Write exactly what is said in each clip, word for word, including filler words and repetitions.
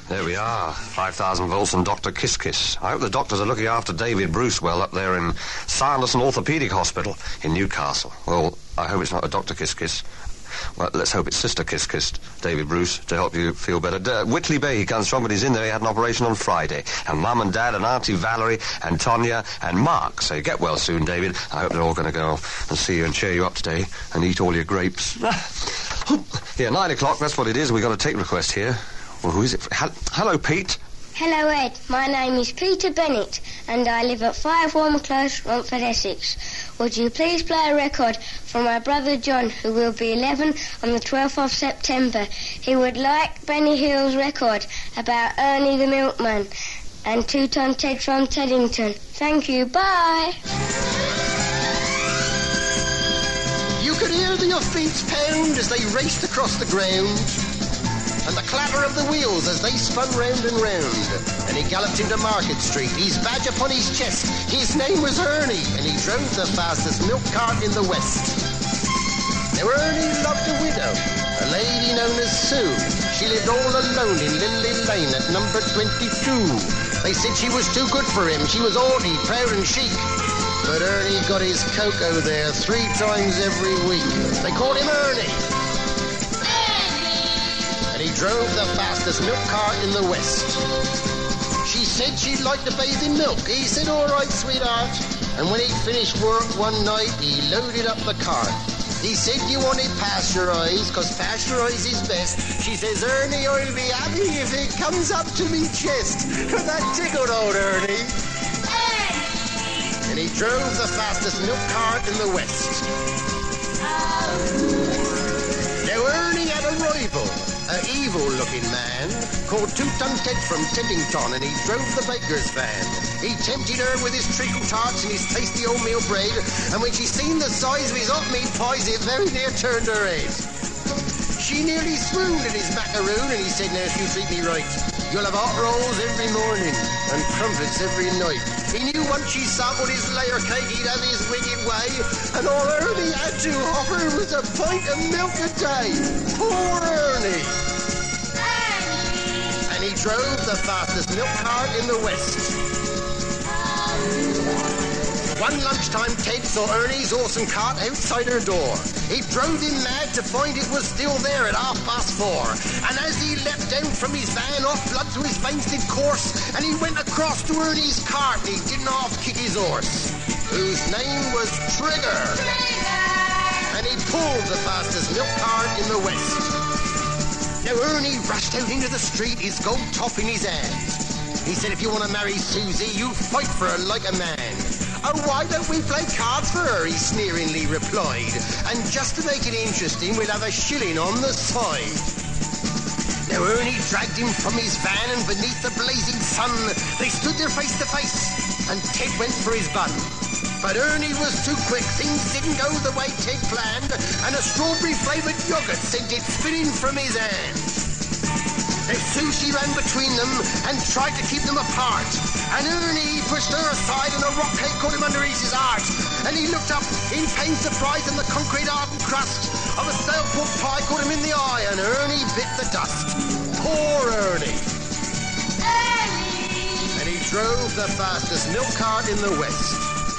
There we are. five thousand volts and Doctor Kiss Kiss. I hope the doctors are looking after David Bruce well up there in Sanderson Orthopaedic Hospital in Newcastle. Well, I hope it's not a Doctor Kiss Kiss. Well, let's hope it's Sister Kiss Kiss, David Bruce, to help you feel better. D- Whitley Bay he comes from, but he's in there. He had an operation on Friday. And Mum and Dad and Auntie Valerie and Tonya and Mark say, get well soon, David. I hope they're all going to go and see you and cheer you up today and eat all your grapes. Yeah, nine o'clock, that's what it is. We've got a take request here. Well, who is it? Hello, Pete. Hello, Ed. My name is Peter Bennett, and I live at five Walmer Close, Romford, Essex. Would you please play a record for my brother John, who will be eleven on the twelfth of September? He would like Benny Hill's record about Ernie the Milkman and Two-Ton Ted from Teddington. Thank you. Bye. You could hear the hoof-beats pound as they raced across the ground, and the clatter of the wheels as they spun round and round. And he galloped into Market Street, his badge upon his chest. His name was Ernie, and he drove the fastest milk cart in the West. Now Ernie loved a widow, a lady known as Sue. She lived all alone in Lily Lane at number twenty-two. They said she was too good for him. She was haughty, proud and chic. But Ernie got his cocoa there three times every week. They called him Ernie. And he drove the fastest milk cart in the West. She said she'd like to bathe in milk. He said, all right, sweetheart. And when he'd finished work one night, he loaded up the cart. He said, you want it pasteurised, because pasteurised is best. She says, Ernie, I'll be happy if it comes up to me chest. That tickled old Ernie. And he drove the fastest milk cart in the West. Now Ernie had a rival, an evil-looking man called Two-Ton Ted from Teddington, and he drove the baker's van. He tempted her with his treacle tarts and his tasty oatmeal bread, and when she seen the size of his hot meat pies, it very near turned her head. She nearly swooned at his macaroon, and he said, now if you treat me right, you'll have hot rolls every morning and crumpets every night. He knew once she sampled his layer cake, he'd have his wicked way, and all Ernie had to offer was a pint of milk a day. Poor Ernie. Ernie. And he drove the fastest milk cart in the West. One lunchtime, Ted saw Ernie's awesome cart outside her door. He drove him mad to find it was still there at half past four. And as he leapt down from his van, off blood to his veins did course, and he went across to Ernie's cart, and he didn't half kick his horse, whose name was Trigger. Trigger! And he pulled the fastest milk cart in the West. Now Ernie rushed out into the street, his gold top in his hand. He said, if you want to marry Susie, you fight for her like a man. Oh, why don't we play cards for her, he sneeringly replied. And just to make it interesting, we'll have a shilling on the side. Now Ernie dragged him from his van, and beneath the blazing sun, they stood there face to face, and Ted went for his bun. But Ernie was too quick, things didn't go the way Ted planned, and a strawberry-flavoured yoghurt sent it spinning from his hand. Now Susie ran between them and tried to keep them apart, and Ernie pushed her aside and a rock cake caught him under his heart. And he looked up in pained surprise, and the concrete hardened crust of a stale pork pie caught him in the eye, and Ernie bit the dust. Poor Ernie. Ernie! And he drove the fastest milk cart in the West.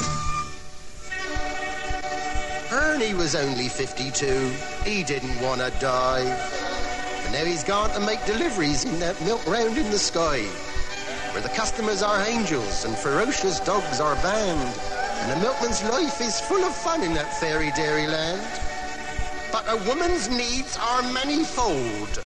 Ernie was only fifty-two. He didn't want to die. Now he's gone to make deliveries in that milk round in the sky, where the customers are angels and ferocious dogs are banned, and a milkman's life is full of fun in that fairy dairy land. But a woman's needs are manifold.